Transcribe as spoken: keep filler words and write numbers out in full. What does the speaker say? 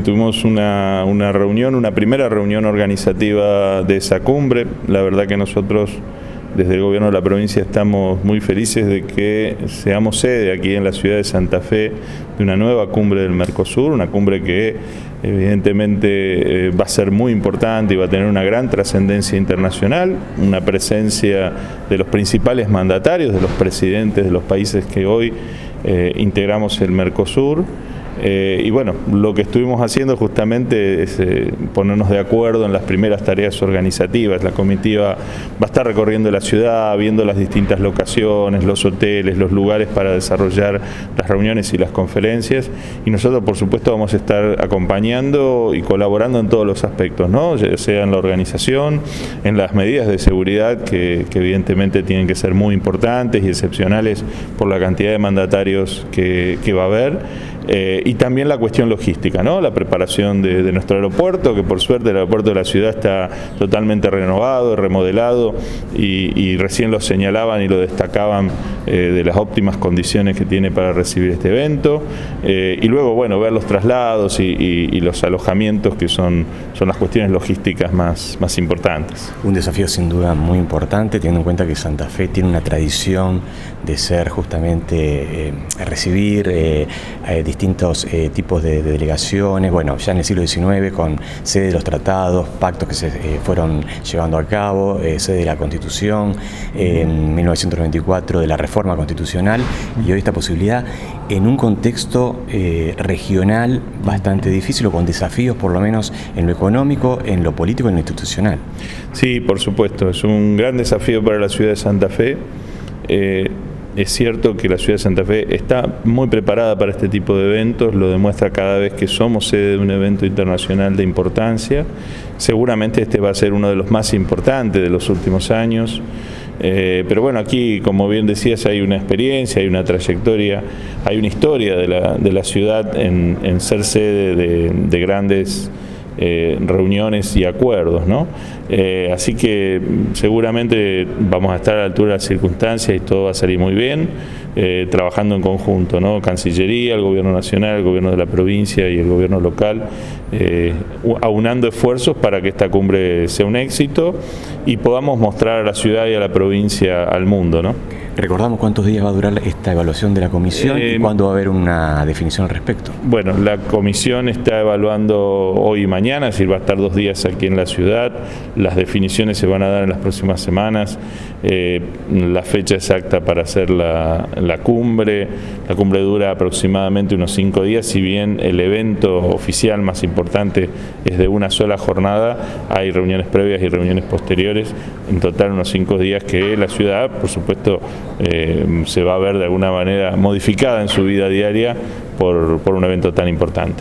tuvimos una, una reunión, una primera reunión organizativa de esa cumbre. La verdad que nosotros desde el gobierno de la provincia estamos muy felices de que seamos sede aquí en la ciudad de Santa Fe de una nueva cumbre del Mercosur, una cumbre que evidentemente eh, va a ser muy importante y va a tener una gran trascendencia internacional, una presencia de los principales mandatarios, de los presidentes de los países que hoy eh, integramos el Mercosur. Eh, y bueno, lo que estuvimos haciendo justamente es eh, ponernos de acuerdo en las primeras tareas organizativas. La comitiva va a estar recorriendo la ciudad, viendo las distintas locaciones, los hoteles, los lugares para desarrollar las reuniones y las conferencias, y nosotros por supuesto vamos a estar acompañando y colaborando en todos los aspectos, ¿no? Ya sea en la organización, en las medidas de seguridad que, que evidentemente tienen que ser muy importantes y excepcionales por la cantidad de mandatarios que, que va a haber. Eh, y también la cuestión logística, ¿no? La preparación de, de nuestro aeropuerto, que por suerte el aeropuerto de la ciudad está totalmente renovado, remodelado, y, y recién lo señalaban y lo destacaban eh, de las óptimas condiciones que tiene para recibir este evento. Eh, y luego, bueno, ver los traslados y, y, y los alojamientos, que son, son las cuestiones logísticas más, más importantes. Un desafío sin duda muy importante, teniendo en cuenta que Santa Fe tiene una tradición de ser justamente eh, recibir eh, eh, distintos eh, tipos de, de delegaciones, bueno, ya en el siglo diecinueve con sede de los tratados, pactos que se eh, fueron llevando a cabo, eh, sede de la Constitución, eh, en mil novecientos noventa y cuatro de la reforma constitucional, y hoy esta posibilidad en un contexto eh, regional bastante difícil, o con desafíos por lo menos en lo económico, en lo político y en lo institucional. Sí, por supuesto, es un gran desafío para la ciudad de Santa Fe. Eh, Es cierto que la ciudad de Santa Fe está muy preparada para este tipo de eventos, lo demuestra cada vez que somos sede de un evento internacional de importancia. Seguramente este va a ser uno de los más importantes de los últimos años. Eh, pero bueno, aquí, como bien decías, hay una experiencia, hay una trayectoria, hay una historia de la, de la ciudad en, en ser sede de, de grandes Eh, reuniones y acuerdos, ¿no? Eh, así que seguramente vamos a estar a la altura de las circunstancias y todo va a salir muy bien, eh, trabajando en conjunto, ¿no? Cancillería, el gobierno nacional, el gobierno de la provincia y el gobierno local, eh, aunando esfuerzos para que esta cumbre sea un éxito y podamos mostrar a la ciudad y a la provincia al mundo, ¿no? Recordamos cuántos días va a durar esta evaluación de la comisión eh, y cuándo va a haber una definición al respecto. Bueno, la comisión está evaluando hoy y mañana, es decir, va a estar dos días aquí en la ciudad. Las definiciones se van a dar en las próximas semanas. Eh, la fecha exacta para hacer la, la cumbre. La cumbre dura aproximadamente unos cinco días, si bien el evento oficial más importante es de una sola jornada, hay reuniones previas y reuniones posteriores. En total unos cinco días que la ciudad, por supuesto, Eh, se va a ver de alguna manera modificada en su vida diaria por, por un evento tan importante.